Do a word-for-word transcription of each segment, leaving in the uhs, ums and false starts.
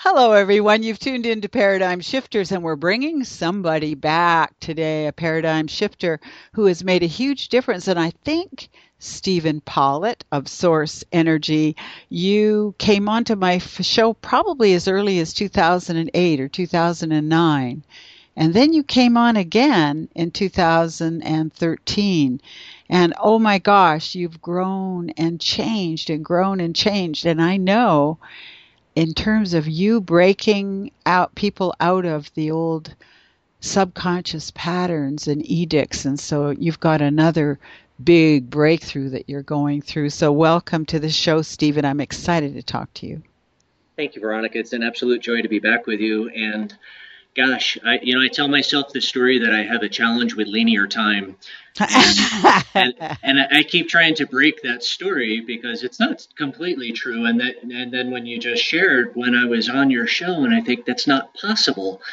Hello, everyone. You've tuned into Paradigm Shifters, and we're bringing somebody back today, a paradigm shifter who has made a huge difference. And I think Stephen Pollitt of Source Energy, you came onto my f- show probably as early as two thousand eight or two thousand nine. And then you came on again in two thousand thirteen. And oh my gosh, you've grown and changed and grown and changed. And I know in terms of you breaking out people out of the old subconscious patterns and edicts. And so you've got another big breakthrough that you're going through. So welcome to the show, Stephen. I'm excited to talk to you. Thank you, Veronica. It's an absolute joy to be back with you. And gosh, I, you know, I tell myself the story that I have a challenge with linear time. And, and, and I keep trying to break that story because it's not completely true. And that, and then when you just shared when I was on your show, and I think that's not possible,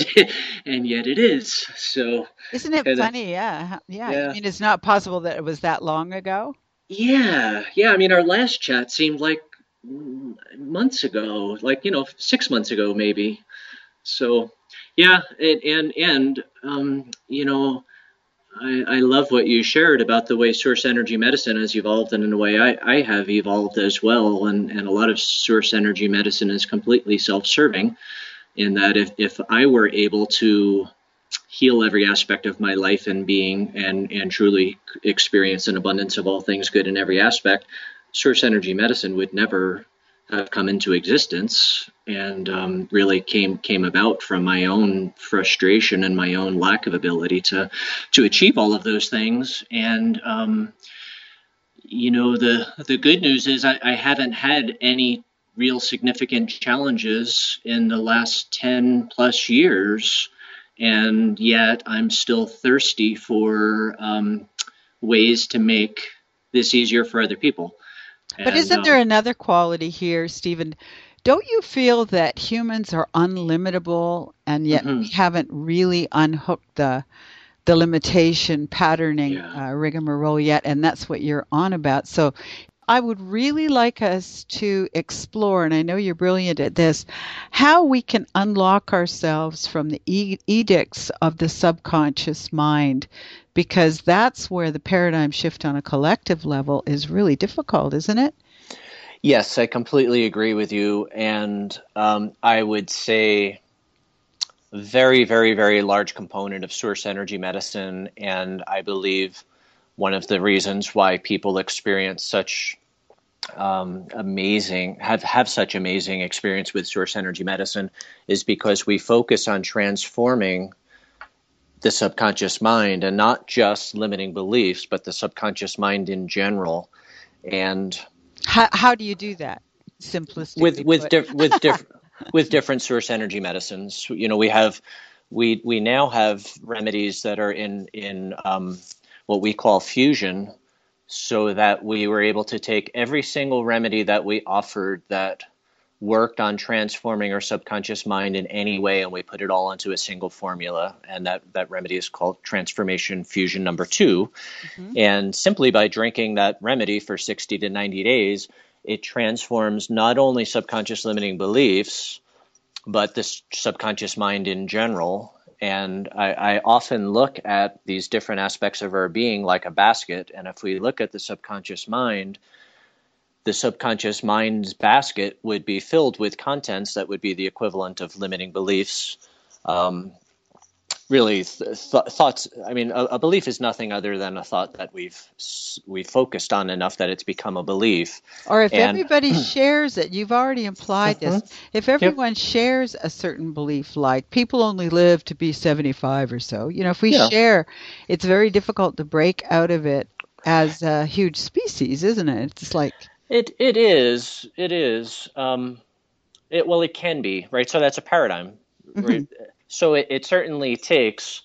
and yet it is. So isn't it funny? Yeah. yeah, yeah. I mean, it's not possible that it was that long ago. Yeah, yeah. I mean, our last chat seemed like months ago, like you know, six months ago, maybe. So. Yeah, and and, and um, you know, I, I love what you shared about the way Source Energy Medicine has evolved, and in a way I, I have evolved as well. And, and a lot of Source Energy Medicine is completely self-serving in that if, if I were able to heal every aspect of my life and being and, and truly experience an abundance of all things good in every aspect, Source Energy Medicine would never have come into existence, and um, really came came about from my own frustration and my own lack of ability to to achieve all of those things. And um, you know, the the good news is I, I haven't had any real significant challenges in the last ten plus years, and yet I'm still thirsty for um, ways to make this easier for other people. But and, isn't there um, another quality here, Stephen? Don't you feel that humans are unlimitable, and yet mm-hmm. we haven't really unhooked the the limitation patterning yeah. uh, rigmarole yet? And that's what you're on about. So I would really like us to explore, and I know you're brilliant at this, how we can unlock ourselves from the e- edicts of the subconscious mind, because that's where the paradigm shift on a collective level is really difficult, isn't it? Yes, I completely agree with you. And um, I would say a very, very, very large component of Source Energy Medicine, and I believe one of the reasons why people experience such um, amazing, have, have such amazing experience with Source Energy Medicine is because we focus on transforming the subconscious mind, and not just limiting beliefs, but the subconscious mind in general. And how how do you do that? Simplistically, with with diff, with diff, with different Source Energy medicines, you know, we have we we now have remedies that are in in um, what we call fusion, so that we were able to take every single remedy that we offered that worked on transforming our subconscious mind in any way, and we put it all into a single formula, and that, that remedy is called Transformation Fusion number two. Mm-hmm. And simply by drinking that remedy for sixty to ninety days, it transforms not only subconscious limiting beliefs, but the subconscious mind in general. And I, I often look at these different aspects of our being like a basket, and if we look at the subconscious mind, the subconscious mind's basket would be filled with contents that would be the equivalent of limiting beliefs. Um, really, th- th- thoughts. I mean, a, a belief is nothing other than a thought that we've we've focused on enough that it's become a belief. Or if and, everybody shares it, you've already implied mm-hmm. this. If everyone yep. shares a certain belief, like people only live to be seventy-five or so, you know, if we yeah. share, it's very difficult to break out of it as a huge species, isn't it? It's like It it is it is um, it well it can be, right. So that's a paradigm, right? Mm-hmm. So it, it certainly takes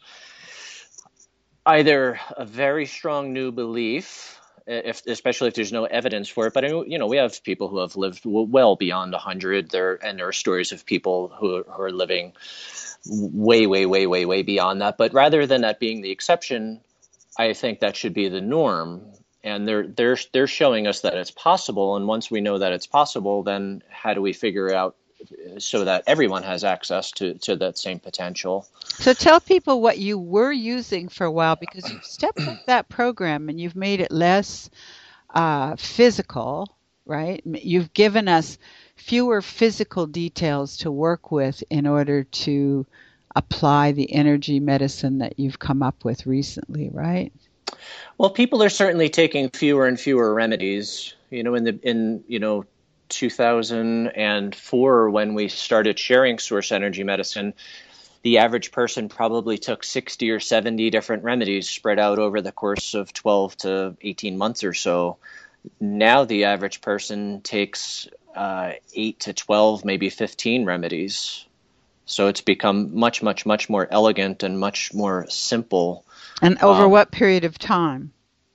either a very strong new belief, if especially if there's no evidence for it. But you know, we have people who have lived well beyond a hundred. There and there are stories of people who, who are living way way way way way beyond that. But rather than that being the exception, I think that should be the norm. And they're they're they're showing us that it's possible. And once we know that it's possible, then how do we figure out so that everyone has access to, to that same potential. So tell people what you were using for a while, because you've stepped up that program and you've made it less uh, physical, right? You've given us fewer physical details to work with in order to apply the energy medicine that you've come up with recently, right? Well, people are certainly taking fewer and fewer remedies. You know, in the in you know two thousand four, when we started sharing Source Energy Medicine, the average person probably took sixty or seventy different remedies spread out over the course of twelve to eighteen months or so. Now the average person takes uh, eight to twelve, maybe fifteen remedies. So it's become much, much, much more elegant and much more simple. And over um, what period of time?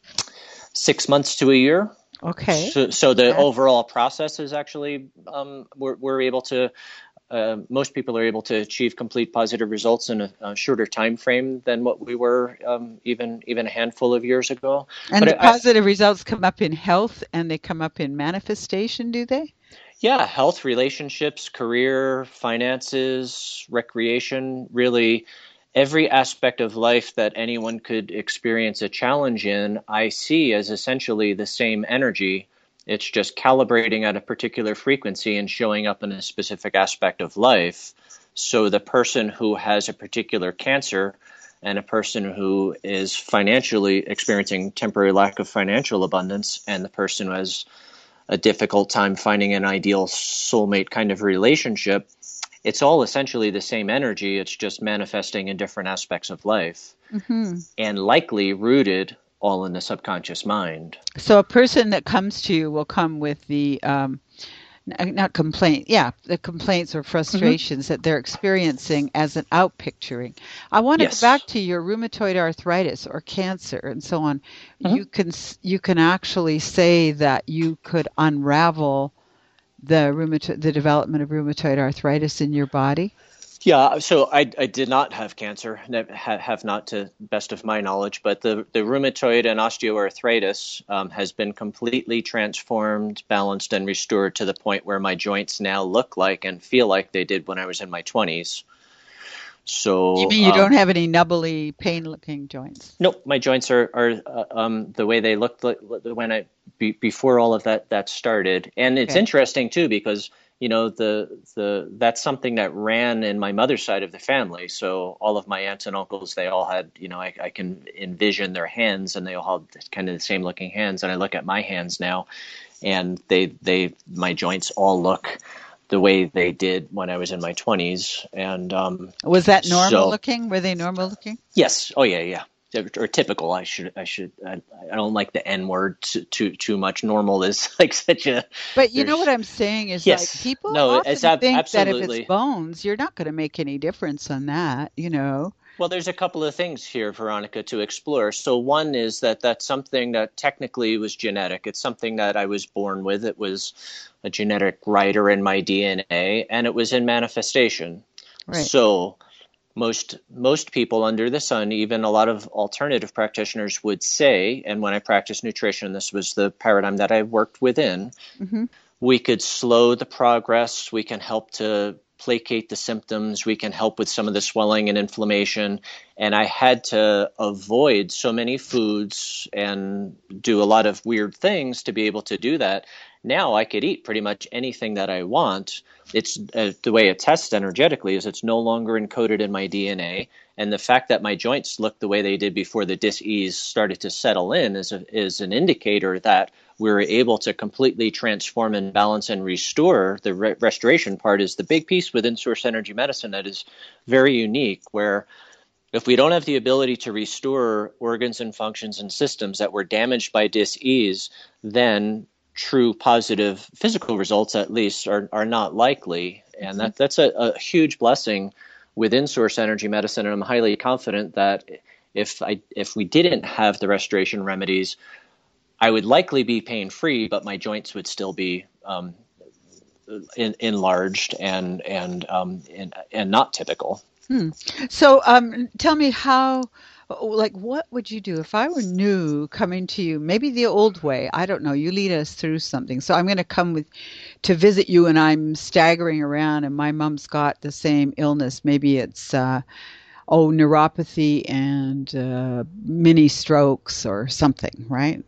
Six months to a year. Okay. So, so the okay. overall process is actually, um, we're, we're able to, uh, most people are able to achieve complete positive results in a, a shorter time frame than what we were um, even even a handful of years ago. And but the I, positive results come up in health and they come up in manifestation, do they? Yeah, health, relationships, career, finances, recreation, really every aspect of life that anyone could experience a challenge in, I see as essentially the same energy. It's just calibrating at a particular frequency and showing up in a specific aspect of life. So the person who has a particular cancer and a person who is financially experiencing temporary lack of financial abundance and the person who has a difficult time finding an ideal soulmate kind of relationship, it's all essentially the same energy. It's just manifesting in different aspects of life, mm-hmm. and likely rooted all in the subconscious mind. So a person that comes to you will come with the, um, not complaint, yeah, the complaints or frustrations mm-hmm. that they're experiencing as an outpicturing. I want to yes. go back to your rheumatoid arthritis or cancer and so on. Mm-hmm. You can you can actually say that you could unravel the rheumatoid, the development of rheumatoid arthritis in your body. Yeah, so I, I did not have cancer, have not to best of my knowledge, but the, the rheumatoid and osteoarthritis um, has been completely transformed, balanced, and restored to the point where my joints now look like and feel like they did when I was in my twenties. So you mean you um, don't have any nubbly, pain-looking joints? Nope, my joints are are uh, um, the way they looked like when I be, before all of that that started, and it's okay. interesting too because. You know, the the that's something that ran in my mother's side of the family. So all of my aunts and uncles, they all had, you know, I, I can envision their hands and they all had kind of the same looking hands. And I look at my hands now and they, they my joints all look the way they did when I was in my twenties. And um, was that normal so, looking? Were they normal looking? Yes. Oh, yeah, yeah. Or typical. I should. I should. I, I don't like the N word too, too too much. Normal is like such a. But you know what I'm saying is yes. like people no, often it's ab- think absolutely. that if it's bones, you're not going to make any difference on that. You know. Well, there's a couple of things here, Veronica, to explore. So one is that that's something that technically was genetic. It's something that I was born with. It was a genetic writer in my D N A, and it was in manifestation. Right. So. Most most people under the sun, even a lot of alternative practitioners would say, and when I practiced nutrition, this was the paradigm that I worked within, mm-hmm. we could slow the progress, we can help to placate the symptoms, we can help with some of the swelling and inflammation, and I had to avoid so many foods and do a lot of weird things to be able to do that. Now I could eat pretty much anything that I want. It's uh, the way it tests energetically is it's no longer encoded in my D N A. And the fact that my joints look the way they did before the dis-ease started to settle in is, a, is an indicator that we were able to completely transform and balance and restore. The re- restoration part is the big piece within Source Energy Medicine that is very unique, where if we don't have the ability to restore organs and functions and systems that were damaged by dis-ease, then true positive physical results, at least, are, are not likely. And that that's a, a huge blessing within Source Energy Medicine. And I'm highly confident that if I if we didn't have the restoration remedies, I would likely be pain-free, but my joints would still be um, in, enlarged and and um, and, and not typical. Hmm. So um, tell me how. Like, what would you do if I were new coming to you? Maybe the old way. I don't know. You lead us through something. So I'm going to come with to visit you, and I'm staggering around, and my mom's got the same illness. Maybe it's uh, oh neuropathy and uh, mini strokes or something, right?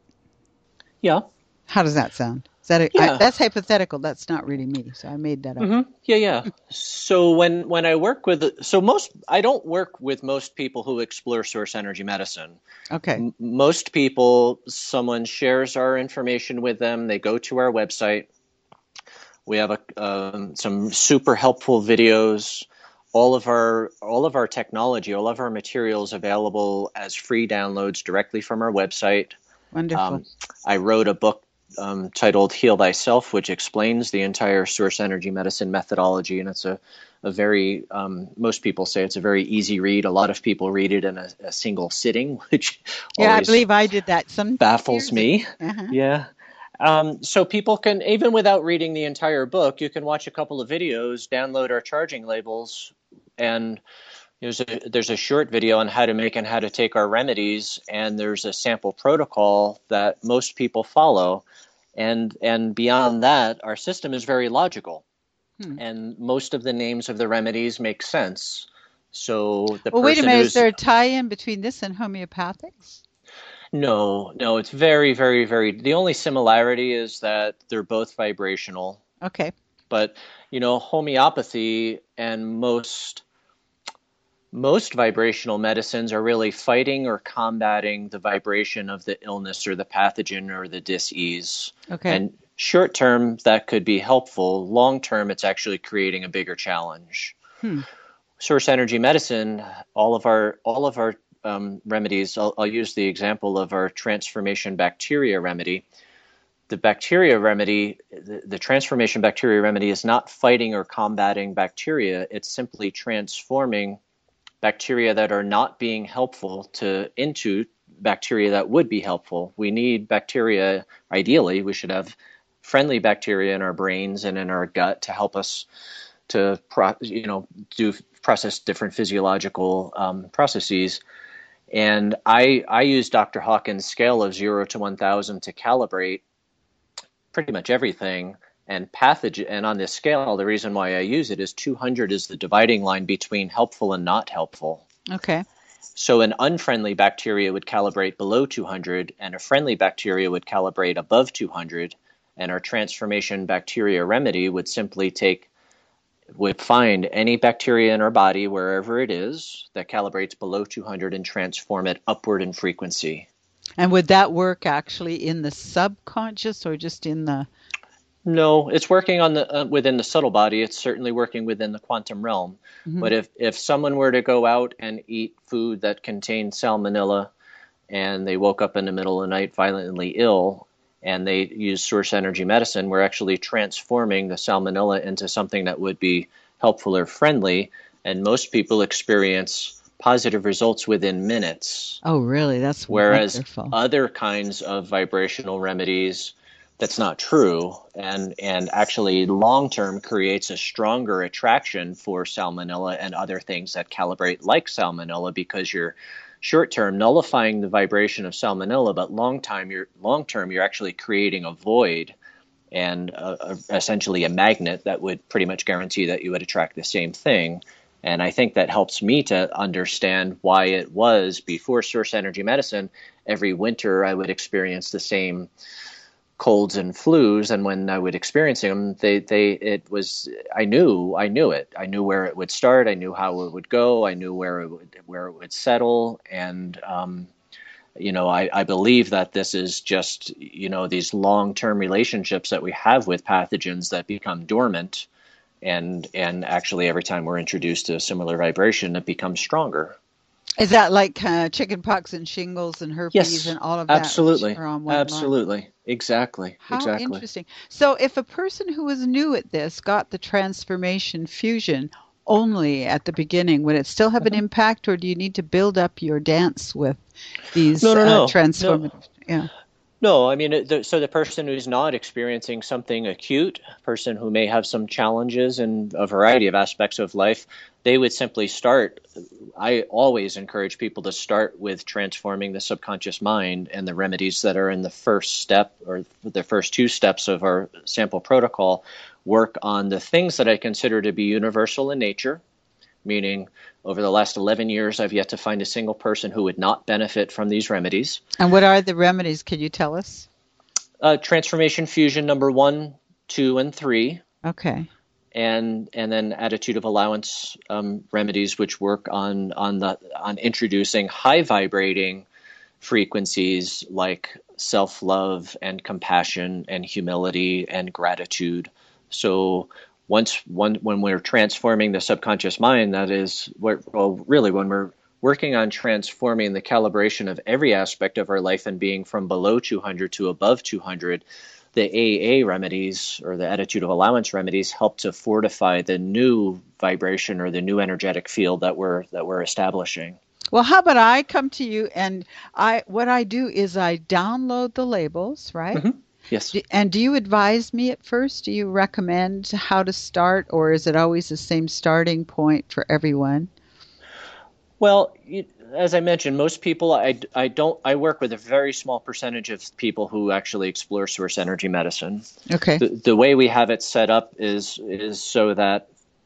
Yeah. How does that sound? Is that a, Yeah. I, that's hypothetical. That's not really me. So I made that up. Mm-hmm. Yeah, yeah. So when when I work with, so most, I don't work with most people who explore source energy medicine. Okay. M- most people, someone shares our information with them. They go to our website. We have a um, some super helpful videos. All of our all of our technology, all of our materials available as free downloads directly from our website. Wonderful. Um, I wrote a book um, titled Heal Thyself, which explains the entire source energy medicine methodology. And it's a, a very, um, most people say it's a very easy read. A lot of people read it in a, a single sitting, which yeah, I always believe I did that. Some baffles years me. ago. Uh-huh. Yeah. Um, so people can, even without reading the entire book, you can watch a couple of videos, download our charging labels, and There's a there's a short video on how to make and how to take our remedies, and there's a sample protocol that most people follow, and and beyond that, our system is very logical, hmm. and most of the names of the remedies make sense. So the well, person wait a minute, who's, is there a tie-in between this and homeopathics? No, no, it's very, very, very. The only similarity is that they're both vibrational. Okay, but you know, homeopathy and most. Most vibrational medicines are really fighting or combating the vibration of the illness or the pathogen or the dis-ease. Okay. And short term, that could be helpful. Long term, it's actually creating a bigger challenge. Hmm. Source energy medicine, all of our all of our um, remedies, I'll, I'll use the example of our transformation bacteria remedy. The bacteria remedy, the, the transformation bacteria remedy is not fighting or combating bacteria. It's simply transforming bacteria that are not being helpful to into bacteria that would be helpful. We need bacteria, ideally, we should have friendly bacteria in our brains and in our gut to help us to pro, you know, do process different physiological um, processes. And I, I use Doctor Hawkins' scale of zero to one thousand to calibrate pretty much everything. And pathogen, and on this scale, the reason why I use it is two hundred is the dividing line between helpful and not helpful. Okay. So an unfriendly bacteria would calibrate below two hundred, and a friendly bacteria would calibrate above two hundred. And our transformation bacteria remedy would simply take, would find any bacteria in our body, wherever it is, that calibrates below two hundred and transform it upward in frequency. And would that work actually in the subconscious or just in the... No, it's working on the uh, within the subtle body. It's certainly working within the quantum realm. Mm-hmm. But if, if someone were to go out and eat food that contained salmonella, and they woke up in the middle of the night violently ill, and they use source energy medicine, we're actually transforming the salmonella into something that would be helpful or friendly. And most people experience positive results within minutes. Oh, really? That's whereas wonderful. Other kinds of vibrational remedies, that's not true, and and actually long-term creates a stronger attraction for salmonella and other things that calibrate like salmonella, because you're short-term nullifying the vibration of salmonella, but long-time you're long-term you're actually creating a void and a, a, essentially a magnet that would pretty much guarantee that you would attract the same thing. And I think that helps me to understand why it was before source energy medicine, every winter I would experience the same colds and flus, and when I would experience them, they, they, it was, I knew, I knew it. I knew where it would start. I knew how it would go. I knew where it would, where it would settle. And, um, you know, I, I believe that this is just, you know, these long-term relationships that we have with pathogens that become dormant, and, and actually every time we're introduced to a similar vibration, it becomes stronger. Is that like uh, chicken pox and shingles and herpes yes, and all of that? Absolutely. Are on one absolutely. line? Exactly. How exactly. interesting. So if a person who was new at this got the transformation fusion only at the beginning, would it still have an mm-hmm. impact, or do you need to build up your dance with these no, no, no. uh, transformative? No. Yeah. No, I mean, it- the, so the person who's not experiencing something acute, person who may have some challenges in a variety of aspects of life, they would simply start. I always encourage people to start with transforming the subconscious mind, and the remedies that are in the first step or the first two steps of our sample protocol work on the things that I consider to be universal in nature, meaning over the last eleven years, I've yet to find a single person who would not benefit from these remedies. And what are the remedies? Can you tell us? Uh, transformation fusion number one, two, and three, Okay. and and then attitude of allowance um, remedies, which work on on the on introducing high vibrating frequencies like self-love and compassion and humility and gratitude. So once one when we're transforming the subconscious mind, that is what, well, really when we're working on transforming the calibration of every aspect of our life and being from below two hundred to above two hundred, the A A remedies or the attitude of allowance remedies help to fortify the new vibration or the new energetic field that we're that we're establishing. Well, how about I come to you and I what I do is I download the labels, right? Mm-hmm. Yes. D- And do you advise me at first? Do you recommend how to start, or is it always the same starting point for everyone? Well, you, as I mentioned, most people, I, I don't, I work with a very small percentage of people who actually explore source energy medicine. Okay. The, the way we have it set up is is so that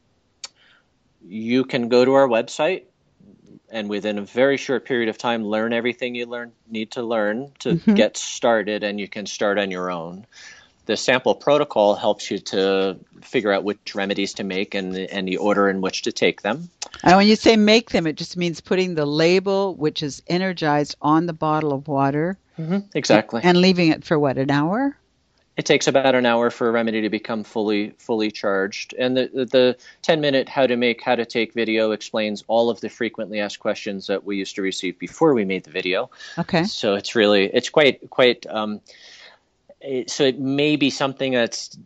you can go to our website and within a very short period of time learn everything you learn need to learn to Mm-hmm. get started, and you can start on your own. The sample protocol helps you to figure out which remedies to make and the, and the order in which to take them. And when you say make them, it just means putting the label, which is energized, on the bottle of water. Mm-hmm. Exactly. And leaving it for what, an hour? It takes about an hour for a remedy to become fully fully charged. And the, the, the ten-minute how to make, how to take video explains all of the frequently asked questions that we used to receive before we made the video. Okay. So it's really, it's quite, quite, um, it, so it may be something that's,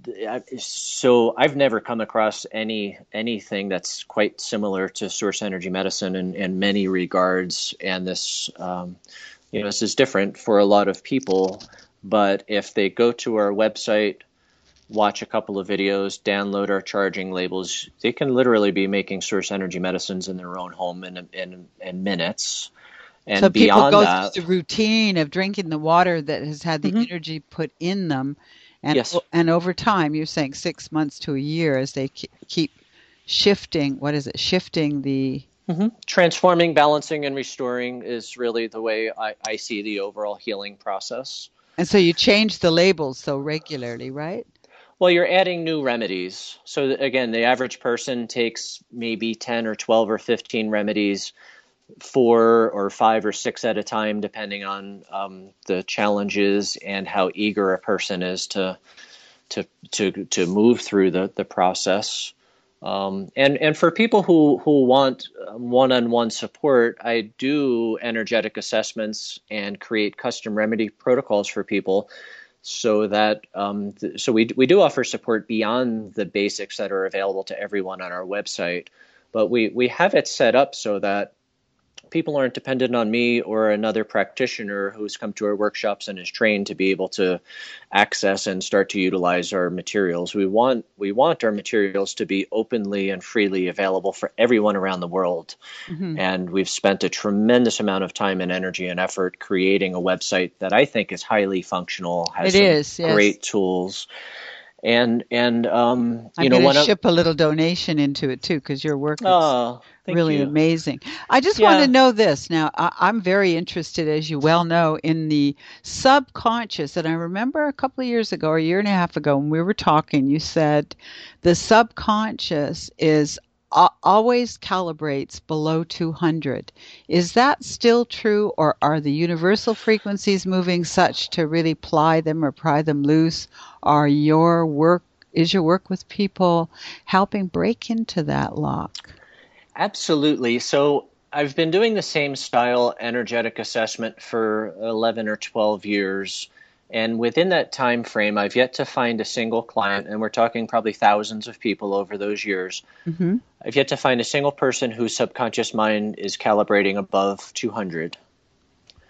so I've never come across any anything that's quite similar to source energy medicine in, in many regards. And this, um, you know, this is different for a lot of people. But if they go to our website, watch a couple of videos, download our charging labels, they can literally be making source energy medicines in their own home in in, in minutes. And So people beyond go that, through the routine of drinking the water that has had the Mhm. energy put in them. And, Yes. and over time, you're saying six months to a year as they ke- keep shifting, what is it, shifting the... Mhm. transforming, balancing, and restoring is really the way I, I see the overall healing process. And so you change the labels so regularly, right? Well, you're adding new remedies. So that, again, the average person takes maybe ten or twelve or fifteen remedies, four or five or six at a time, depending on um, the challenges and how eager a person is to to to to move through the the process. Um, and and for people who who want one-on-one support, I do energetic assessments and create custom remedy protocols for people, so that um, th- so we we do offer support beyond the basics that are available to everyone on our website, but we we have it set up so that people aren't dependent on me or another practitioner who's come to our workshops and is trained to be able to access and start to utilize our materials. We want we want our materials to be openly and freely available for everyone around the world. Mm-hmm. And we've spent a tremendous amount of time and energy and effort creating a website that I think is highly functional, has It some is, yes. great tools. And and um, I'm you know, going one to of ship a little donation into it too, because your work is oh, thank really you. amazing. I just Yeah. want to know this. Now, I, I'm very interested, as you well know, in the subconscious. And I remember a couple of years ago, or a year and a half ago, when we were talking, you said the subconscious is a- always calibrates below two hundred. Is that still true, or are the universal frequencies moving such to really ply them or pry them loose? Are your work is your work with people helping break into that lock? Absolutely. So I've been doing the same style energetic assessment for eleven or twelve years. And within that time frame, I've yet to find a single client, and we're talking probably thousands of people over those years. Mm-hmm. I've yet to find a single person whose subconscious mind is calibrating above two hundred.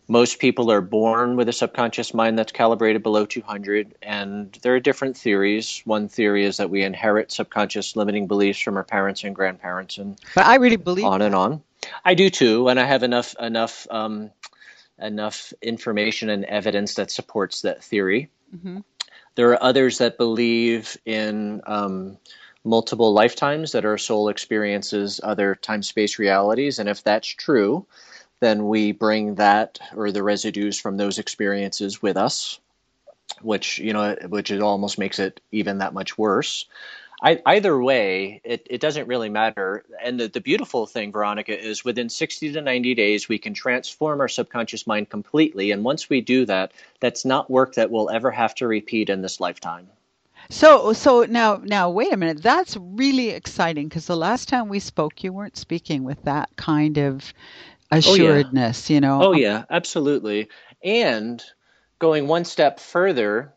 Most people are born with a subconscious mind that's calibrated below two hundred, and there are different theories. One theory is that we inherit subconscious limiting beliefs from our parents and grandparents, and But I really believe on that. and on. I do too, and I have enough enough um, enough information and evidence that supports that theory. Mm-hmm. There are others that believe in um, multiple lifetimes, that our soul experiences other time-space realities, and if that's true, then we bring that or the residues from those experiences with us, which, you know, which it almost makes it even that much worse. I, either way, it, it doesn't really matter. And the, the beautiful thing, Veronica, is within sixty to ninety days, we can transform our subconscious mind completely. And once we do that, that's not work that we'll ever have to repeat in this lifetime. So, so now, now, wait a minute. That's really exciting, because the last time we spoke, you weren't speaking with that kind of assuredness, oh, yeah. you know? Oh, yeah, absolutely. And going one step further,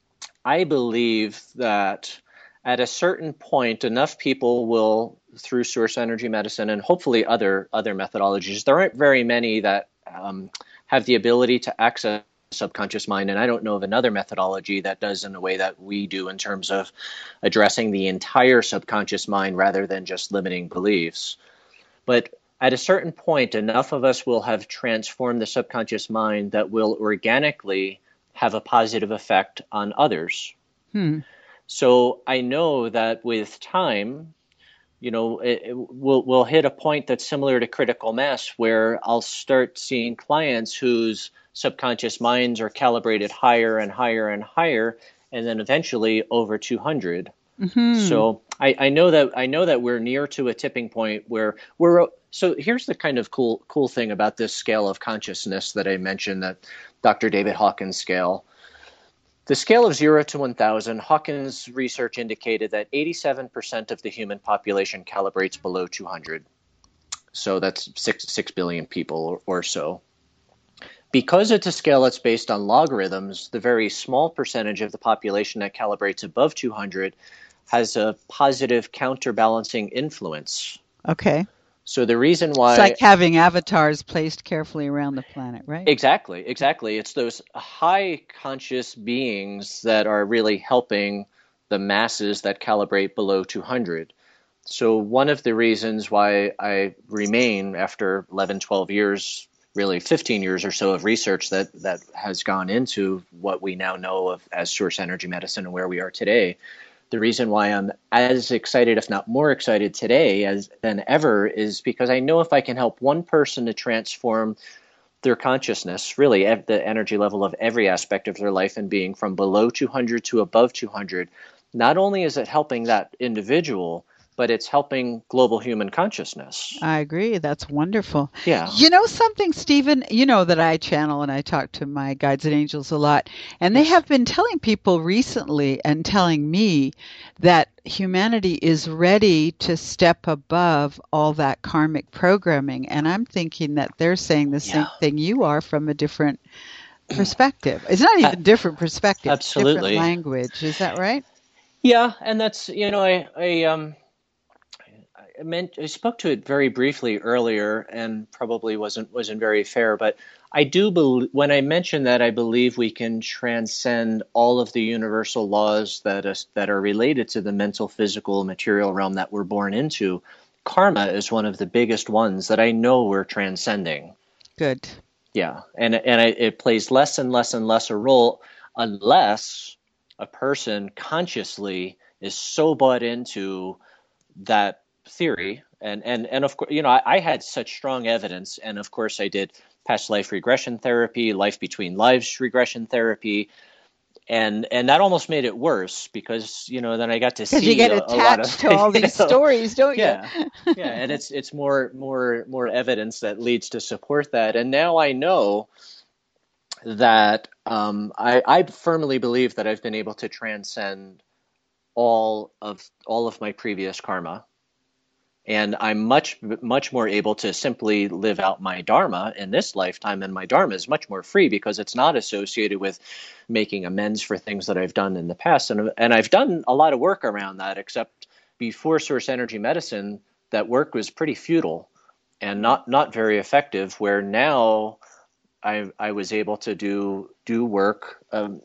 I believe that at a certain point, enough people will, through source energy medicine and hopefully other other methodologies, there aren't very many that um, have the ability to access subconscious mind, and I don't know of another methodology that does in the way that we do in terms of addressing the entire subconscious mind rather than just limiting beliefs. But at a certain point, enough of us will have transformed the subconscious mind that will organically have a positive effect on others. Hmm. So I know that with time, you know, it, it, we'll, we'll hit a point that's similar to critical mass, where I'll start seeing clients whose subconscious minds are calibrated higher and higher and higher, and then eventually over two hundred. Mm-hmm. So I, I know that I know that we're near to a tipping point where we're. So here's the kind of cool cool thing about this scale of consciousness that I mentioned, that Doctor David Hawkins scale. The scale of zero to one thousand, Hawkins' research indicated that eighty-seven percent of the human population calibrates below two hundred. So that's six, six billion people or, or so. Because it's a scale that's based on logarithms, the very small percentage of the population that calibrates above two hundred has a positive counterbalancing influence. Okay. So the reason why... It's like having avatars placed carefully around the planet, right? Exactly, exactly. It's those high conscious beings that are really helping the masses that calibrate below two hundred. So one of the reasons why I remain, after eleven, twelve years, really fifteen years or so of research that, that has gone into what we now know of as source energy medicine and where we are today, the reason why I'm as excited, if not more excited today as than ever, is because I know if I can help one person to transform their consciousness, really at the energy level of every aspect of their life and being, from below two hundred to above two hundred, not only is it helping that individual, but it's helping global human consciousness. I agree. That's wonderful. Yeah. You know something, Stephen? You know that I channel and I talk to my guides and angels a lot, and they have been telling people recently and telling me that humanity is ready to step above all that karmic programming. And I'm thinking that they're saying the same Yeah. thing you are from a different perspective. It's not even different perspective. Absolutely. Different language. Is that right? Yeah, and that's, you know, I, I um I meant I spoke to it very briefly earlier, and probably wasn't wasn't very fair. But I do believe, when I mentioned that, I believe we can transcend all of the universal laws that is, that are related to the mental, physical, material realm that we're born into. Karma is one of the biggest ones that I know we're transcending. Good. Yeah, and and I, it plays less and less and less a role unless a person consciously is so bought into that theory, and and and of course, you know, I, I had such strong evidence, and of course I did past life regression therapy, life between lives regression therapy, and and that almost made it worse, because, you know, then I got to see Because you get a, attached a lot of, to all these you know, stories, don't yeah, you? yeah, and it's it's more more more evidence that leads to support that, and now I know that um, I, I firmly believe that I've been able to transcend all of all of my previous karma. And I'm much, much more able to simply live out my dharma in this lifetime. And my dharma is much more free because it's not associated with making amends for things that I've done in the past. And, and I've done a lot of work around that, except before source energy medicine, that work was pretty futile and not, not very effective, where now I, I was able to do do work. Um,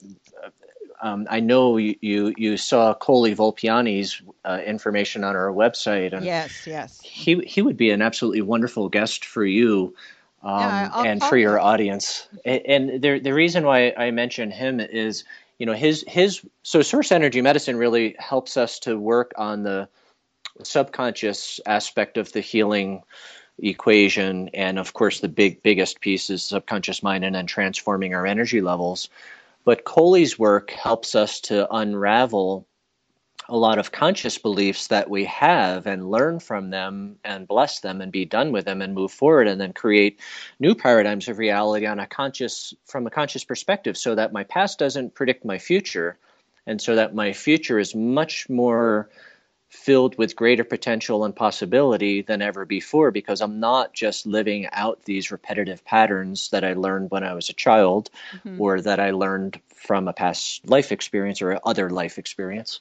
um, I know you, you, you saw Coley Volpiani's uh, information on our website, and Yes, yes. he he would be an absolutely wonderful guest for you Yeah, um, I'll and call for your him. audience. And, and the the reason why I mention him is, you know, his his so Source Energy Medicine really helps us to work on the subconscious aspect of the healing equation, and of course the big biggest piece is subconscious mind and then transforming our energy levels. But Coley's work helps us to unravel a lot of conscious beliefs that we have and learn from them and bless them and be done with them and move forward and then create new paradigms of reality on a conscious from a conscious perspective, so that my past doesn't predict my future, and so that my future is much more filled with greater potential and possibility than ever before, because I'm not just living out these repetitive patterns that I learned when I was a child, mm-hmm. or that I learned from a past life experience or other life experience.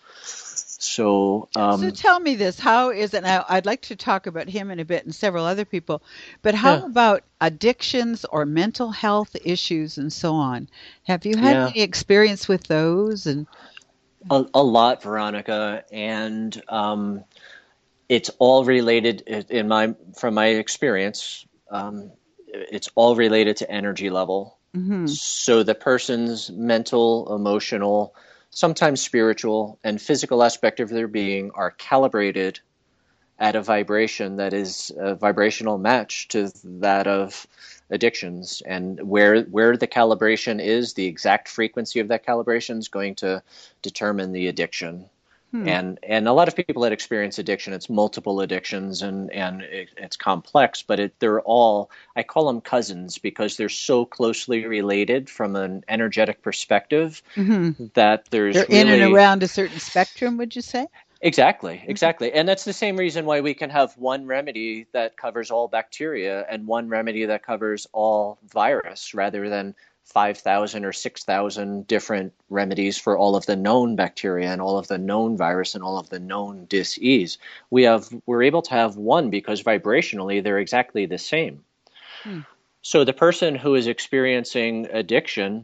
So, um, so tell me this, how is it now? I'd like to talk about him in a bit and several other people, but how yeah. about addictions or mental health issues and so on? Have you had yeah. any experience with those? And A, a lot, Veronica, and um, it's all related in my from my experience. Um, it's all related to energy level. Mm-hmm. So the person's mental, emotional, sometimes spiritual, and physical aspect of their being are calibrated at a vibration that is a vibrational match to that of addictions, and where where the calibration is, the exact frequency of that calibration is going to determine the addiction. Hmm. And and a lot of people that experience addiction, it's multiple addictions, and and it, it's complex, but it, they're all, I call them cousins, because they're so closely related from an energetic perspective, mm-hmm. that there's they're really, in and around a certain spectrum, would you say? Exactly, exactly. And that's the same reason why we can have one remedy that covers all bacteria and one remedy that covers all virus, rather than five thousand or six thousand different remedies for all of the known bacteria and all of the known virus and all of the known dis-ease. We have, we're able to have one because vibrationally they're exactly the same. Hmm. So the person who is experiencing addiction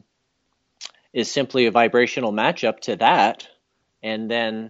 is simply a vibrational matchup to that, and then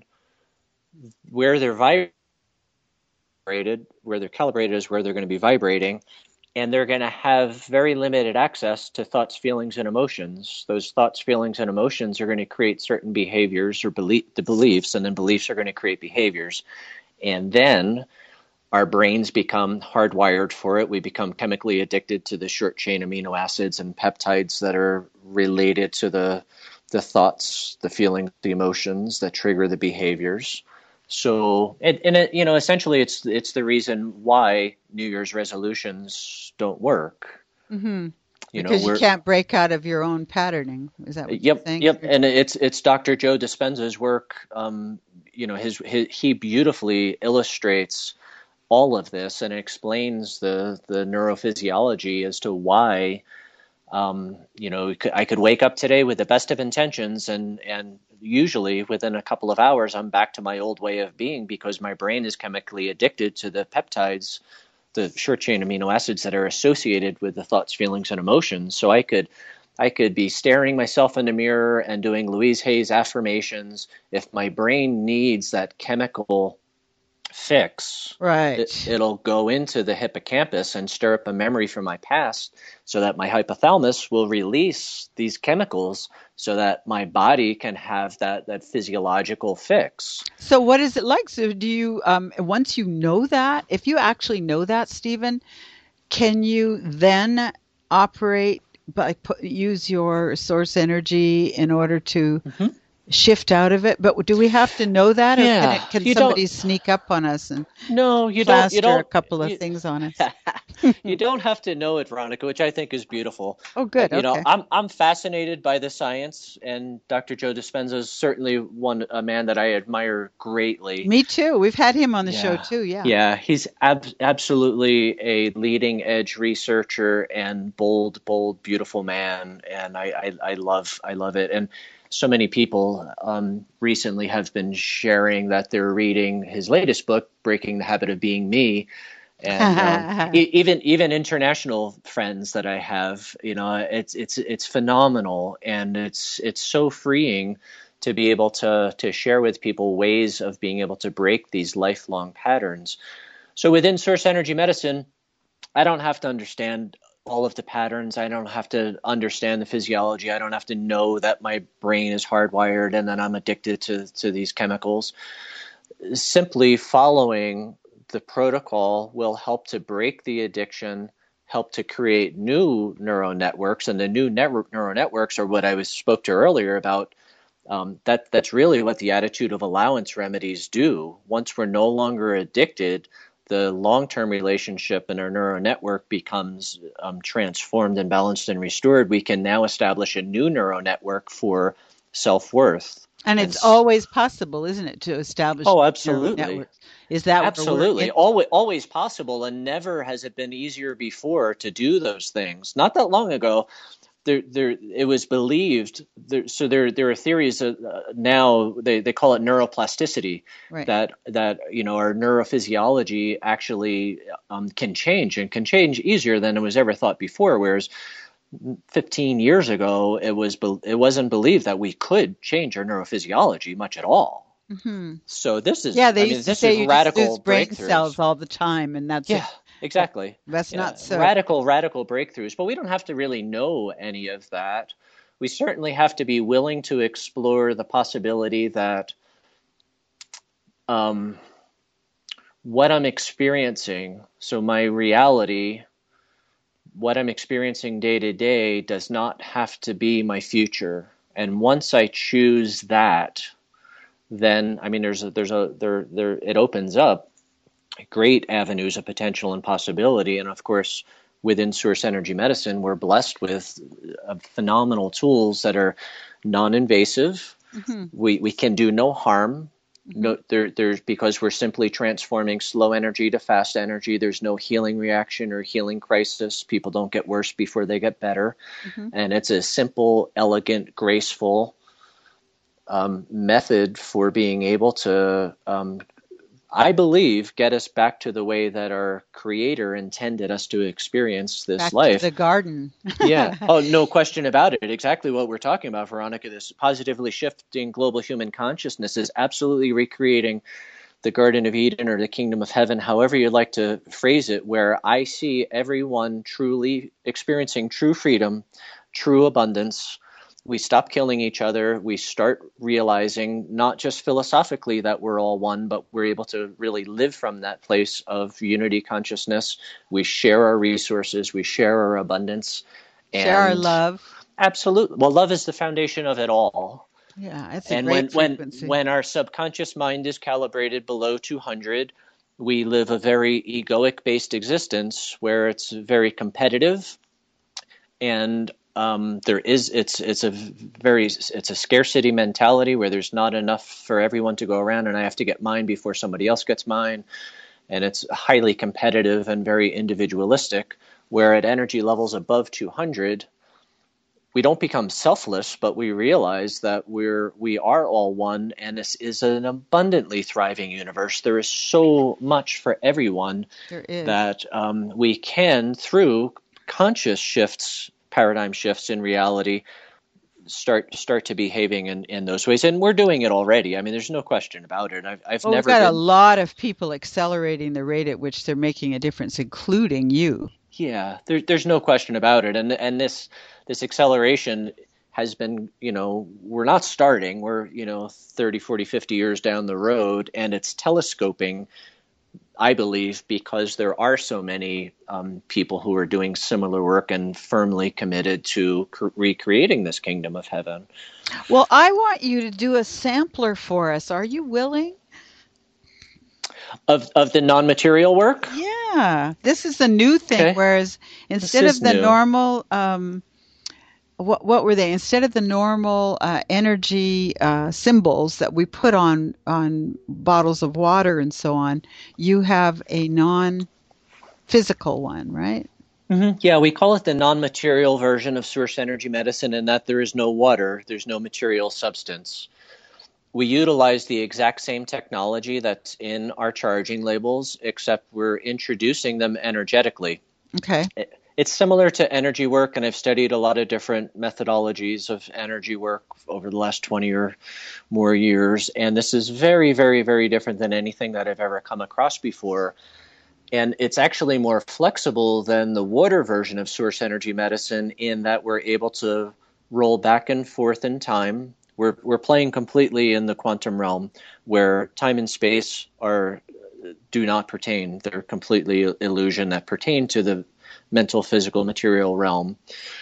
where they're vibrated, where they're calibrated is where they're going to be vibrating, and they're going to have very limited access to thoughts, feelings, and emotions. Those thoughts, feelings, and emotions are going to create certain behaviors or belief, the beliefs, and then beliefs are going to create behaviors. And then our brains become hardwired for it. We become chemically addicted to the short-chain amino acids and peptides that are related to the the thoughts, the feelings, the emotions that trigger the behaviors. So, and, and it, you know, essentially, it's it's the reason why New Year's resolutions don't work. Mm-hmm. You because know, you can't break out of your own patterning. Is that what yep, you're saying? Yep, and it's it's Doctor Joe Dispenza's work. Um, you know, his, his he beautifully illustrates all of this and explains the the neurophysiology as to why. Um, you know, I could wake up today with the best of intentions, and, and usually within a couple of hours, I'm back to my old way of being, because my brain is chemically addicted to the peptides, the short chain amino acids that are associated with the thoughts, feelings, and emotions. So I could, I could be staring myself in the mirror and doing Louise Hay's affirmations. If my brain needs that chemical fix, right, it, it'll go into the hippocampus and stir up a memory from my past, so that my hypothalamus will release these chemicals so that my body can have that that physiological fix. So what is it like? So do you um once you know that, if you actually know that, Stephen, can you then operate by put, use your source energy in order to mm-hmm. shift out of it? But do we have to know that, or yeah, can, it, can somebody sneak up on us and no, you plaster don't. You don't. a couple of you, things on us? You don't have to know it, Veronica, which I think is beautiful. Oh, good. Uh, you okay. know, I'm I'm fascinated by the science, and Doctor Joe Dispenza is certainly one a man that I admire greatly. Me too. We've had him on the yeah. show too. Yeah. Yeah, he's ab- absolutely a leading edge researcher and bold, bold, beautiful man, and I, I, I love I love it. And so many people um, recently have been sharing that they're reading his latest book, Breaking the Habit of Being Me, And um, e- even even international friends that I have, you know, it's it's it's phenomenal, and it's it's so freeing to be able to to share with people ways of being able to break these lifelong patterns. So within Source Energy Medicine, I don't have to understand all of the patterns. I don't have to understand the physiology. I don't have to know that my brain is hardwired and that I'm addicted to to these chemicals. Simply following the protocol will help to break the addiction, help to create new neural networks, and the new network neural networks are what I was spoke to earlier about. Um, that that's really what the attitude of allowance remedies do. Once we're no longer addicted, the long-term relationship in our neural network becomes um, transformed and balanced and restored. We can now establish a new neural network for self-worth. And it's and, always possible, isn't it, to establish oh, absolutely. neural networks? Is that absolutely always always possible, and never has it been easier before to do those things. Not that long ago, there there it was believed. There, so there there are theories uh, now. They, they call it neuroplasticity. Right. That that you know our neurophysiology actually um, can change and can change easier than it was ever thought before. Whereas fifteen years ago, it was it wasn't believed that we could change our neurophysiology much at all. Mm-hmm. So this is yeah. They I used mean, to this say is you radical just lose brain breakthroughs. cells all the time, and that's yeah, it. exactly. That's yeah. not so radical, radical breakthroughs. But we don't have to really know any of that. We certainly have to be willing to explore the possibility that um, what I'm experiencing, so my reality, what I'm experiencing day to day, does not have to be my future. And once I choose that, then I mean, there's a, there's a there there it opens up great avenues of potential and possibility. And of course, within Source Energy Medicine, we're blessed with uh, phenomenal tools that are non-invasive. Mm-hmm. We we can do no harm. Mm-hmm. No, there there's because we're simply transforming slow energy to fast energy. There's no healing reaction or healing crisis. People don't get worse before they get better. Mm-hmm. And it's a simple, elegant, graceful um, method for being able to um, I believe, get us back to the way that our Creator intended us to experience this back life. To the garden. yeah. Oh, no question about it. Exactly what we're talking about, Veronica. This positively shifting global human consciousness is absolutely recreating the Garden of Eden or the Kingdom of Heaven, however you'd like to phrase it, where I see everyone truly experiencing true freedom, true abundance. We stop killing each other. We start realizing not just philosophically that we're all one, but we're able to really live from that place of unity consciousness. We share our resources. We share our abundance. And share our love. Absolutely. Well, love is the foundation of it all. Yeah, it's a and great when, frequency. when when our subconscious mind is calibrated below two hundred, we live a very egoic-based existence where it's very competitive, and Um, there is it's it's a very it's a scarcity mentality where there's not enough for everyone to go around, and I have to get mine before somebody else gets mine, and it's highly competitive and very individualistic. Where at energy levels above two hundred, we don't become selfless, but we realize that we're we are all one, and this is an abundantly thriving universe. There is so much for everyone there is. that um, we can, through conscious shifts. Paradigm shifts in reality start start to behaving in, in those ways, and we're doing it already. I mean, there's no question about it. I've I've well, never we've got been... a lot of people accelerating the rate at which they're making a difference, including you. Yeah, there, there's no question about it, and and this this acceleration has been, you know, we're not starting. We're you know thirty, forty, fifty years down the road, and it's telescoping. I believe because there are so many um, people who are doing similar work and firmly committed to cre- recreating this kingdom of heaven. Well, I want you to do a sampler for us. Are you willing? Of of the non-material work? Yeah. This is a new thing, okay. Whereas instead of the new. normal... Um, What what were they? Instead of the normal uh, energy uh, symbols that we put on on bottles of water and so on, you have a non-physical one, right? Mm-hmm. Yeah, we call it the non-material version of Source Energy Medicine, in that there is no water, there's no material substance. we utilize the exact same technology that's in our charging labels, except we're introducing them energetically. Okay. It, it's similar to energy work, and I've studied a lot of different methodologies of energy work over the last twenty or more years, and this is very, very, very different than anything that I've ever come across before. And it's actually more flexible than the water version of source energy medicine in that we're able to roll back and forth in time. We're we're playing completely in the quantum realm where time and space are do not pertain. They're completely illusion that pertain to the mental, physical, material realm.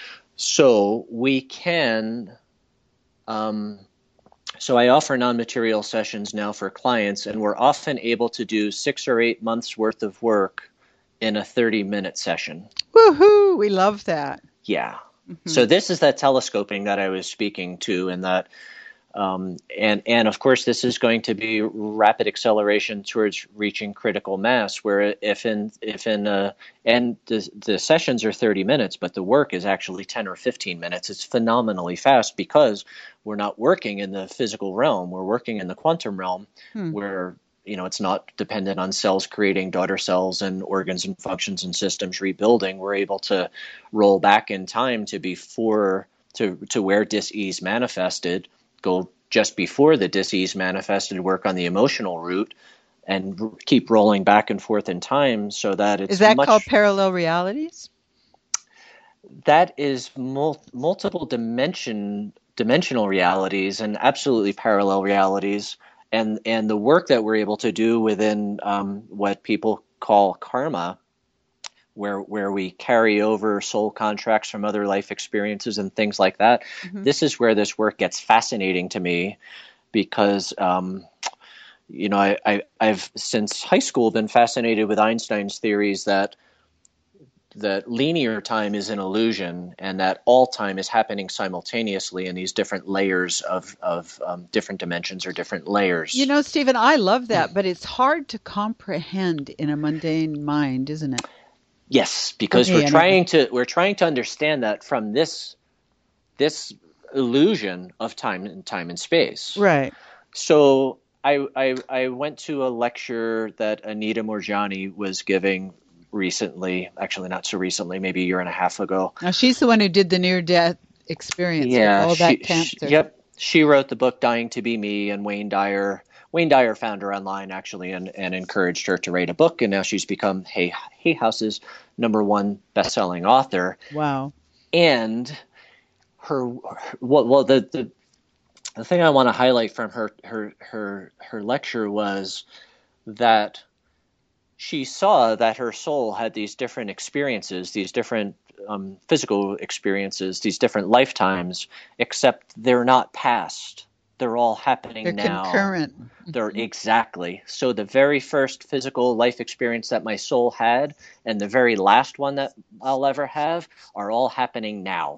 So we can um, So I offer non-material sessions now for clients, and we're often able to do six or eight months worth of work in a thirty-minute session. Woohoo! We love that. Yeah. Mm-hmm. So this is that telescoping that I was speaking to, and that, um, and and of course, this is going to be rapid acceleration towards reaching critical mass. Where if in if in uh, and the the sessions are thirty minutes, but the work is actually ten or fifteen minutes. It's phenomenally fast because we're not working in the physical realm. We're working in the quantum realm, hmm. where you know it's not dependent on cells creating daughter cells and organs and functions and systems rebuilding. We're able to roll back in time to before to to where dis-ease manifested. Go just before the dis-ease manifested, work on the emotional root, and r- keep rolling back and forth in time so that it's Is that much, called parallel realities? That is mul- multiple dimension dimensional realities and absolutely parallel realities. And and the work that we're able to do within um, what people call karma, where where we carry over soul contracts from other life experiences and things like that. Mm-hmm. This is where this work gets fascinating to me because, um, you know, I, I, I've since high school been fascinated with Einstein's theories that that linear time is an illusion and that all time is happening simultaneously in these different layers of, of um, different dimensions or different layers. You know, Stephen, I love that, but it's hard to comprehend in a mundane mind, isn't it? Yes, because Okay, we're trying to we're trying to understand that from this this illusion of time and time and space. Right. So I I, I went to a lecture that Anita Moorjani was giving recently, actually not so recently, maybe a year and a half ago. Now she's the one who did the near-death experience yeah, with all she, that cancer. She, yep. She wrote the book Dying to Be Me, and Wayne Dyer Wayne Dyer found her online, actually, and, and encouraged her to write a book, and now she's become Hay, Hay House's number one best-selling author. Wow. And her, well, well the, the the thing I want to highlight from her her her her lecture was that she saw that her soul had these different experiences, these different um, physical experiences, these different lifetimes, except they're not past. They're all happening They're now. Concurrent. They're exactly. So the very first physical life experience that my soul had and the very last one that I'll ever have are all happening now.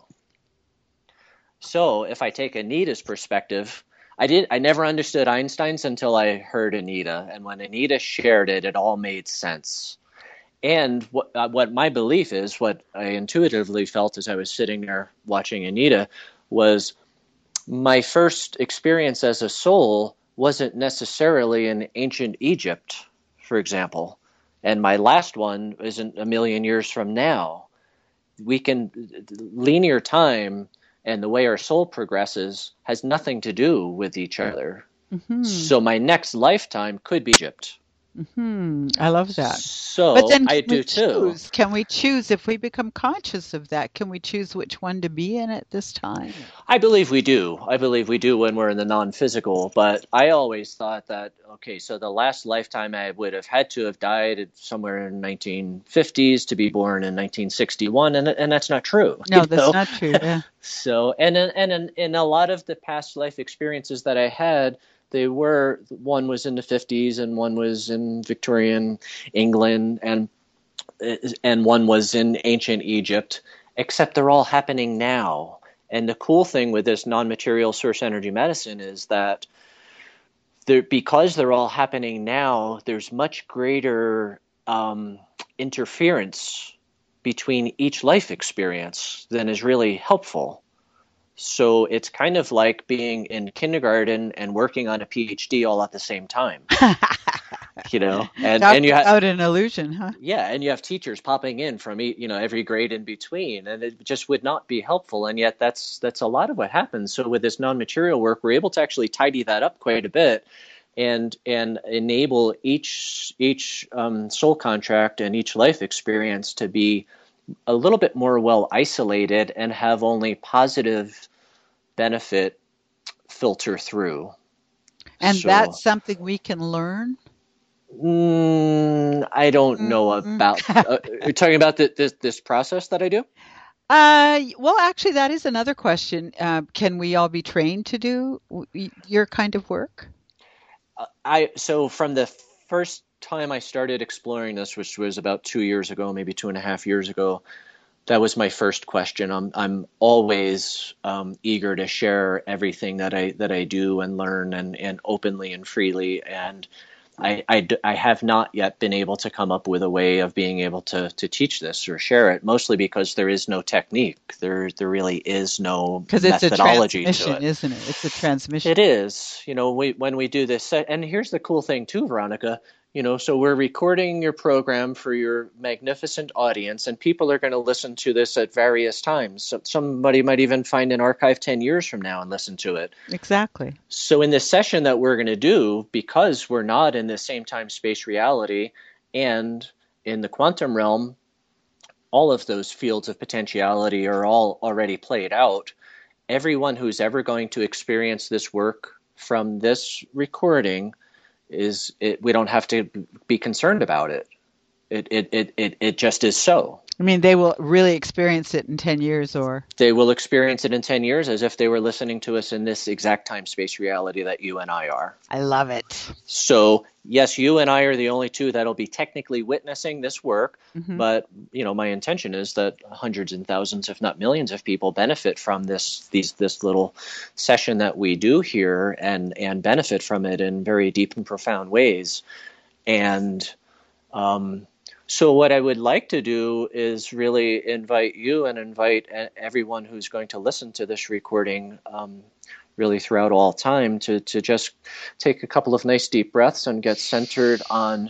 So if I take Anita's perspective, I did. I never understood Einstein's until I heard Anita. And when Anita shared it, it all made sense. And what, uh, what my belief is, what I intuitively felt as I was sitting there watching Anita, was my first experience as a soul wasn't necessarily in ancient Egypt, for example. And my last one isn't a million years from now. We can, linear time and the way our soul progresses has nothing to do with each other. Mm-hmm. So my next lifetime could be Egypt. Mm-hmm. I love that. So but then I do choose? too. Can we choose if we become conscious of that? Can we choose which one to be in at this time? I believe we do. I believe we do when we're in the non-physical. But I always thought that, okay, so the last lifetime I would have had to have died somewhere in nineteen fifties to be born in nineteen sixty-one, and and that's not true. No, that's know? not true. Yeah. So and and in, in a lot of the past life experiences that I had, they were, one was in the fifties and one was in Victorian England and and one was in ancient Egypt, except they're all happening now. And the cool thing with this non-material source energy medicine is that they're, because they're all happening now, there's much greater um, interference between each life experience than is really helpful. So it's kind of like being in kindergarten and working on a PhD all at the same time, you know, and, Talk and you have, about an illusion, huh? yeah, and you have teachers popping in from, e- you know, every grade in between, and it just would not be helpful. And yet that's, that's a lot of what happens. So with this non-material work, we're able to actually tidy that up quite a bit and, and enable each, each um, soul contract and each life experience to be a little bit more well isolated and have only positive benefit filter through. And So, that's something we can learn? mm, I don't know about, uh, you're talking about the, this, this process that I do? Uh, well, actually, that is another question. Uh, can we all be trained to do w- your kind of work? I, so from the first time I started exploring this, which was about two years ago, maybe two and a half years ago, that was my first question. I'm I'm always um, eager to share everything that I that I do and learn and, and openly and freely. And I, I, I have not yet been able to come up with a way of being able to to teach this or share it. Mostly because there is no technique. There there really is no Because it's a methodology to transmission, it. isn't it? It's a transmission. It is. You know, we, when we do this, and here's the cool thing too, Veronica. You know, so we're recording your program for your magnificent audience, and people are going to listen to this at various times. So somebody might even find an archive ten years from now and listen to it. Exactly. So in this session that we're going to do, because we're not in the same time space reality and in the quantum realm, all of those fields of potentiality are all already played out. Everyone who's ever going to experience this work from this recording is it, we don't have to be concerned about it. It, it it it it just is so. I mean, they will really experience it in ten years or... They will experience it in ten years as if they were listening to us in this exact time space reality that you and I are. I love it. So yes, you and I are the only two that'll be technically witnessing this work, mm-hmm. but you know, my intention is that hundreds and thousands, if not millions of people benefit from this these this little session that we do here and and benefit from it in very deep and profound ways. And um so what I would like to do is really invite you and invite everyone who's going to listen to this recording um, really throughout all time to, to just take a couple of nice deep breaths and get centered on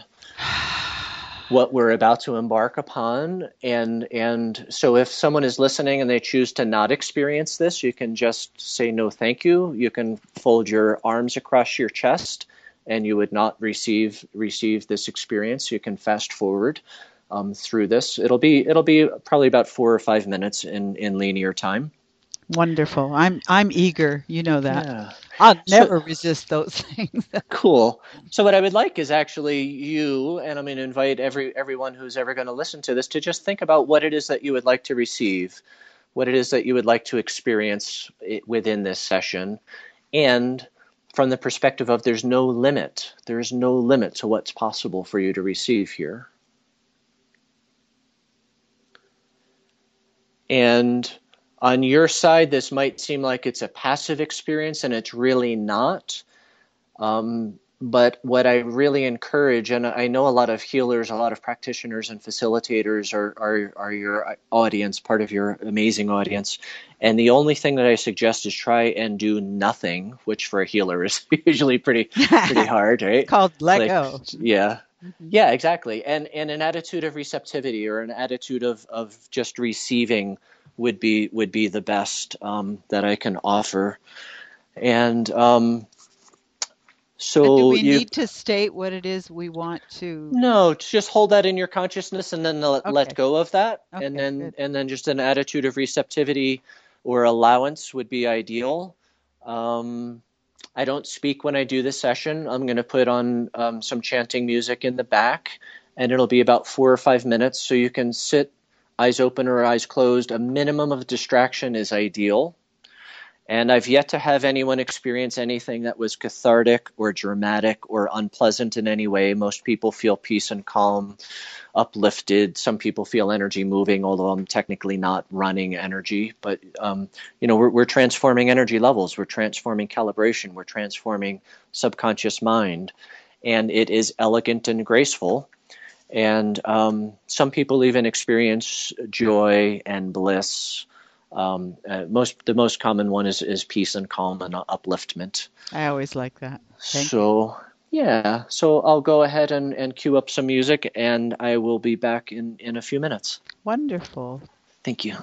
what we're about to embark upon. And, and so if someone is listening and they choose to not experience this, you can just say no thank you. You can fold your arms across your chest and you would not receive receive this experience. You can fast forward um, through this. It'll be it'll be probably about four or five minutes in, in linear time. Wonderful. I'm I'm eager. You know that. Yeah. I'll never so, resist those things. Cool. So what I would like is actually you, and I'm going to invite every everyone who's ever going to listen to this to just think about what it is that you would like to receive, what it is that you would like to experience within this session, and from the perspective of there's no limit. There is no limit to what's possible for you to receive here. And on your side, this might seem like it's a passive experience, and it's really not. Um, but what I really encourage, and I know a lot of healers, a lot of practitioners and facilitators are, are, are your audience, part of your amazing audience. And the only thing that I suggest is try and do nothing, which for a healer is usually pretty pretty hard, right? It's called let like, go. Yeah. Mm-hmm. Yeah, exactly. And and an attitude of receptivity or an attitude of, of just receiving would be would be the best um, that I can offer. And um So and do we you, need to state what it is we want to? No, just hold that in your consciousness and then let, okay. let go of that. Okay, and then good. and then just an attitude of receptivity or allowance would be ideal. Um, I don't speak when I do this session. I'm going to put on um, some chanting music in the back, and it'll be about four or five minutes. So you can sit eyes open or eyes closed. A minimum of distraction is ideal. And I've yet to have anyone experience anything that was cathartic or dramatic or unpleasant in any way. Most people feel peace and calm, uplifted. Some people feel energy moving, although I'm technically not running energy. But, um, you know, we're, we're transforming energy levels. We're transforming calibration. We're transforming subconscious mind. And it is elegant and graceful. And um, some people even experience joy and bliss. Um, uh, most the most common one is is peace and calm and upliftment. I always like that. Thank you. So yeah, so I'll go ahead and, and cue up some music, and I will be back in, in a few minutes. Wonderful. Thank you.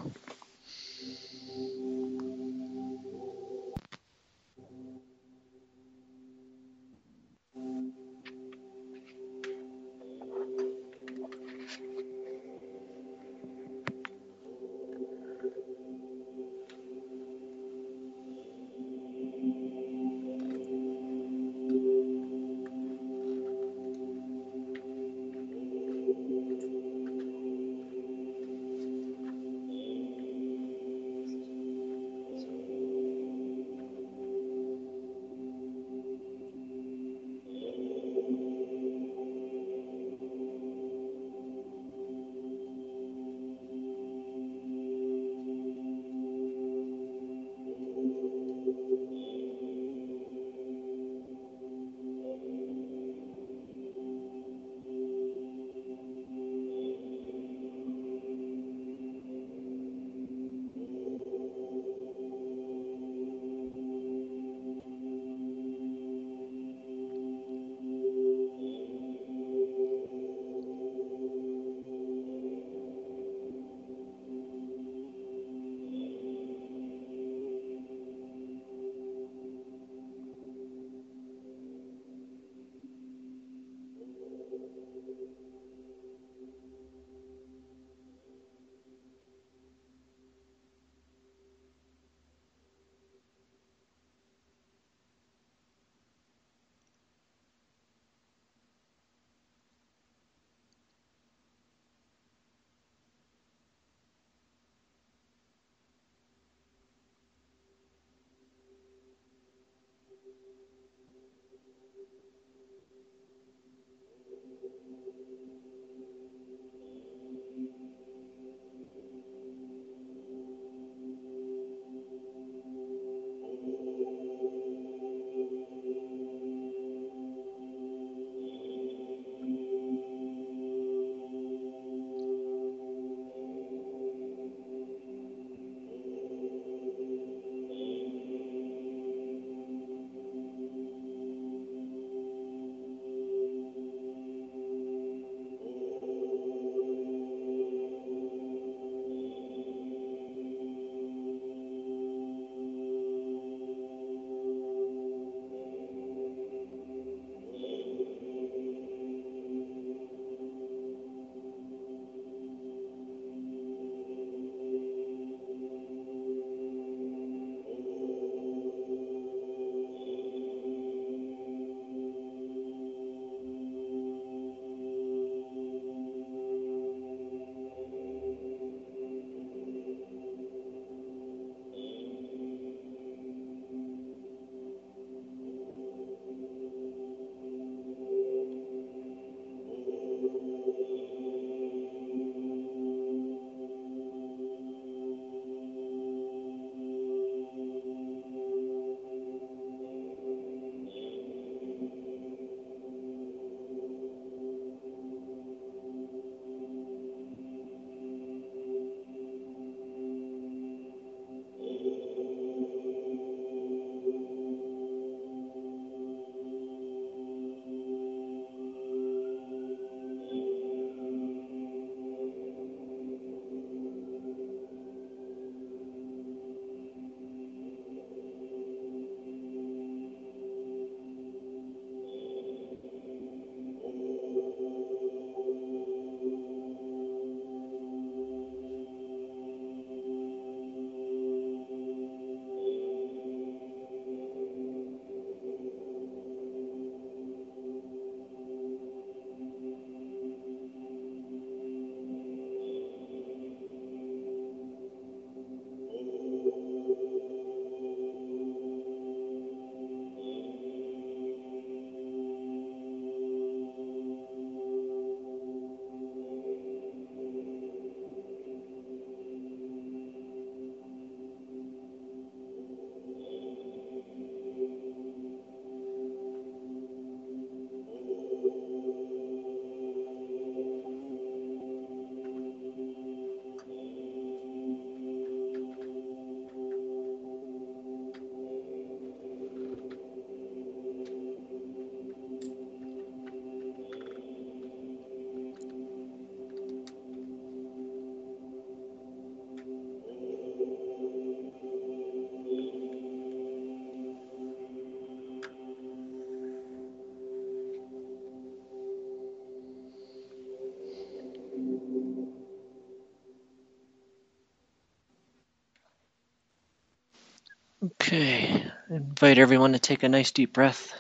Okay, invite everyone to take a nice deep breath.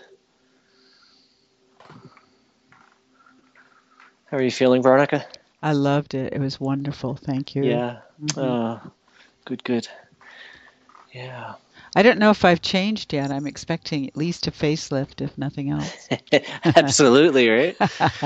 How are you feeling, Veronica? I loved it. It was wonderful. Thank you. Yeah. Mhm. Uh, good, good. Yeah. I don't know if I've changed yet. I'm expecting at least a facelift, if nothing else. Absolutely, right?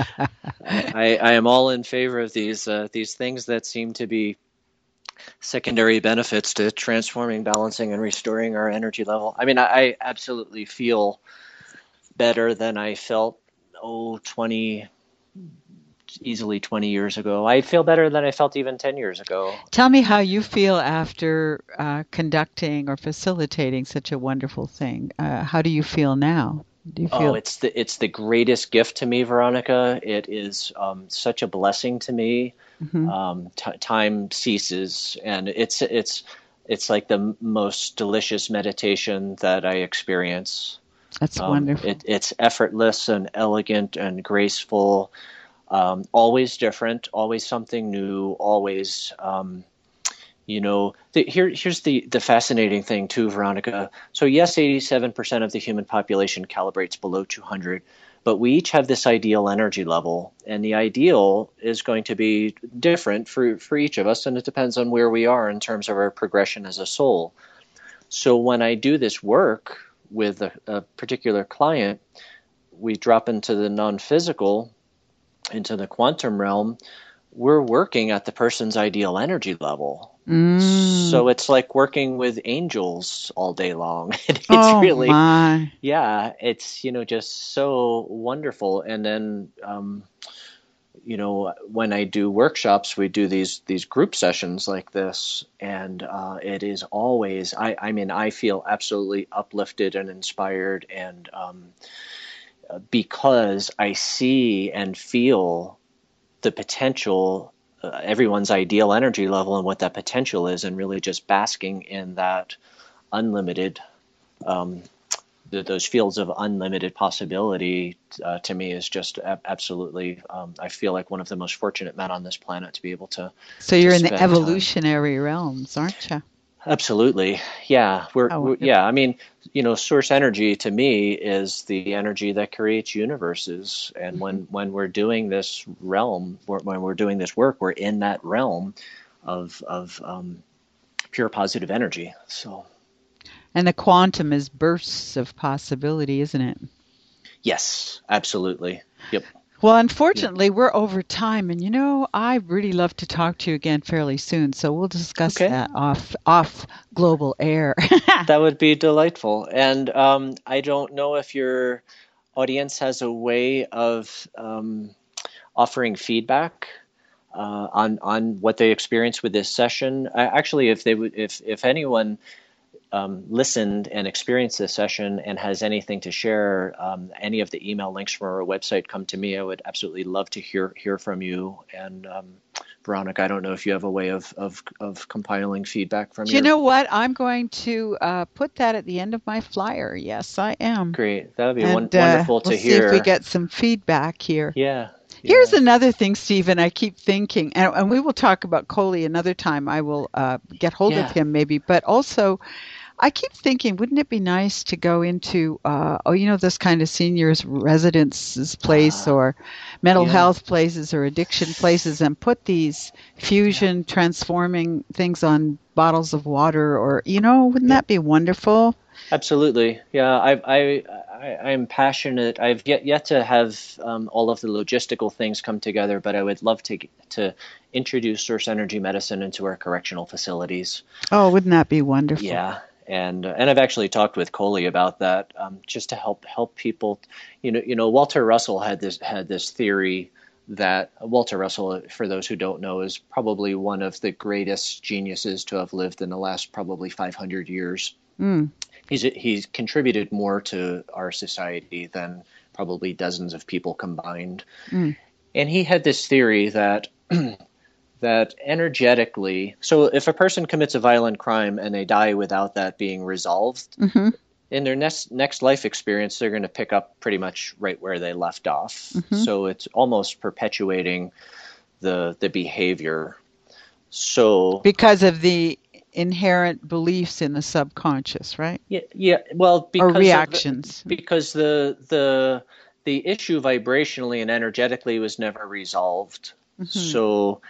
I, I am all in favor of these uh, these things that seem to be secondary benefits to transforming, balancing, and restoring our energy level. I mean, I, I absolutely feel better than I felt, oh, twenty, easily twenty years ago. I feel better than I felt even ten years ago. Tell me how you feel after uh, conducting or facilitating such a wonderful thing. Uh, how do you feel now? Do you Oh, feel? it's the it's the greatest gift to me, Veronica. It is um, such a blessing to me. Mhm. Um, t- time ceases, and it's it's it's like the m- most delicious meditation that I experience. That's Um, wonderful. it, it's effortless and elegant and graceful. Um, always different, always something new, always. Um, You know, the, here here's the the fascinating thing too, Veronica. So yes, eighty-seven percent of the human population calibrates below two hundred, but we each have this ideal energy level, and the ideal is going to be different for for each of us, and it depends on where we are in terms of our progression as a soul. So when I do this work with a, a particular client, we drop into the non-physical, into the quantum realm. We're working at the person's ideal energy level. Mm. So it's like working with angels all day long. It's Oh really, my. yeah, it's, you know, just so wonderful. And then, um, you know, when I do workshops, we do these these group sessions like this, and uh, it is always, I, I mean, I feel absolutely uplifted and inspired, and um, because I see and feel the potential, uh, everyone's ideal energy level and what that potential is, and really just basking in that unlimited, um, th- those fields of unlimited possibility, uh, to me is just ab- absolutely, um, I feel like one of the most fortunate men on this planet to be able to, So to you're in the spend time. evolutionary realms, aren't you? Absolutely. Yeah. We're, How we're wonderful. yeah. I mean, you know, source energy to me is the energy that creates universes. And when, when we're doing this realm, when when we're doing this work, we're in that realm of, of, um, pure positive energy. So, And the quantum is bursts of possibility, isn't it? yes, absolutely. Yep. Well, unfortunately, we're over time, and you know, I'd really love to talk to you again fairly soon. So we'll discuss Okay. that off off global air. That would be delightful. And, um, I don't know if your audience has a way of, um, offering feedback uh, on on what they experienced with this session. I, actually, if they would, if if anyone um, listened and experienced this session and has anything to share, um, any of the email links from our website come to me. I would absolutely love to hear hear from you. And um, Veronica, I don't know if you have a way of of, of compiling feedback from Do you your. know what? I'm going to uh, put that at the end of my flyer. Yes, I am. Great, that would be And one, uh, wonderful we'll to see if we hear. get some feedback here. Yeah. Here's Yeah. another thing, Stephen, I keep thinking, and, and we will talk about Coley another time. I will uh, get hold Yeah. of him maybe, but also I keep thinking, wouldn't it be nice to go into, uh, oh, you know, this kind of seniors residences place Ah, or mental yeah. health places or addiction places and put these fusion transforming things on bottles of water or, you know, wouldn't Yeah. that be wonderful? Absolutely. Yeah, I, I, I, I'm passionate. I've yet yet to have um, all of the logistical things come together, but I would love to to introduce Source Energy Medicine into our correctional facilities. Oh, wouldn't that be wonderful? Yeah, and uh, and I've actually talked with Coley about that, um, just to help help people. You know, you know, Walter Russell had this had this theory that Walter Russell, for those who don't know, is probably one of the greatest geniuses to have lived in the last probably five hundred years. Mm. He's he's contributed more to our society than probably dozens of people combined. Mm. And he had this theory that that energetically, so if a person commits a violent crime and they die without that being resolved, Mm-hmm. in their next next life experience, they're going to pick up pretty much right where they left off. Mm-hmm. So it's almost perpetuating the the behavior. So Because of the inherent beliefs in the subconscious, right? Yeah, yeah. Well, Or because reactions. of the, because the the the issue vibrationally and energetically was never resolved. Mm-hmm. So,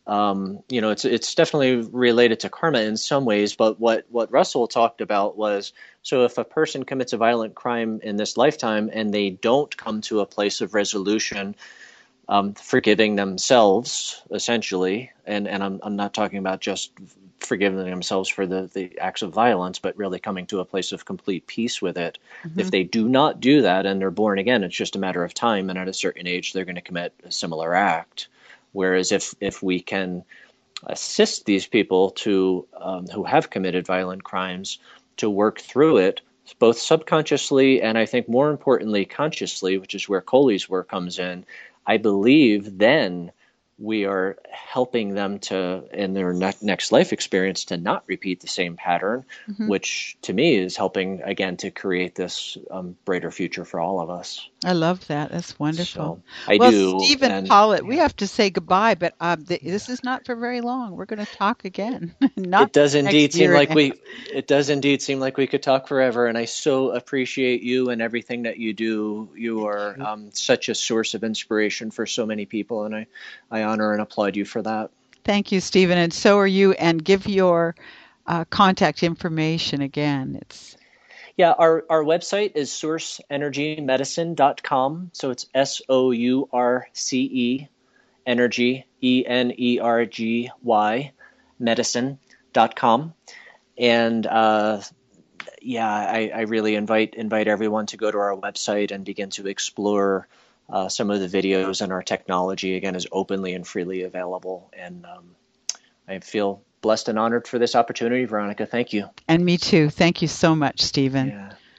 um, you know, it's it's definitely related to karma in some ways. But what what Russell talked about was, so if a person commits a violent crime in this lifetime and they don't come to a place of resolution, um, forgiving themselves essentially, and and I'm I'm not talking about just forgiving themselves for the, the acts of violence, but really coming to a place of complete peace with it. Mm-hmm. If they do not do that and they're born again, it's just a matter of time, and at a certain age they're going to commit a similar act. Whereas if if we can assist these people to um, who have committed violent crimes to work through it, both subconsciously and I think more importantly consciously, which is where Coley's work comes in, I believe then we are helping them to, in their ne- next life experience, to not repeat the same pattern, mm-hmm. which to me is helping, again, to create this um, brighter future for all of us. I love that. That's wonderful. So, I well, do. Stephen and, Pollitt, yeah. we have to say goodbye, but um, th- this is not for very long. We're going to talk again. not it does indeed seem like half. we. It does indeed seem like we could talk forever, and I so appreciate you and everything that you do. You are um, such a source of inspiration for so many people, and I, I honor and applaud you for that. Thank you, Stephen, and so are you. And give your uh, contact information again. It's Yeah, our, our website is source energy medicine dot com. So it's S O U R C E, energy, E N E R G Y, medicine dot com. And uh, yeah, I, I really invite invite everyone to go to our website and begin to explore uh, some of the videos, and our technology, again, is openly and freely available. And um, I feel blessed and honored for this opportunity. Veronica, thank you. And me too. Thank you so much, Stephen. Yeah.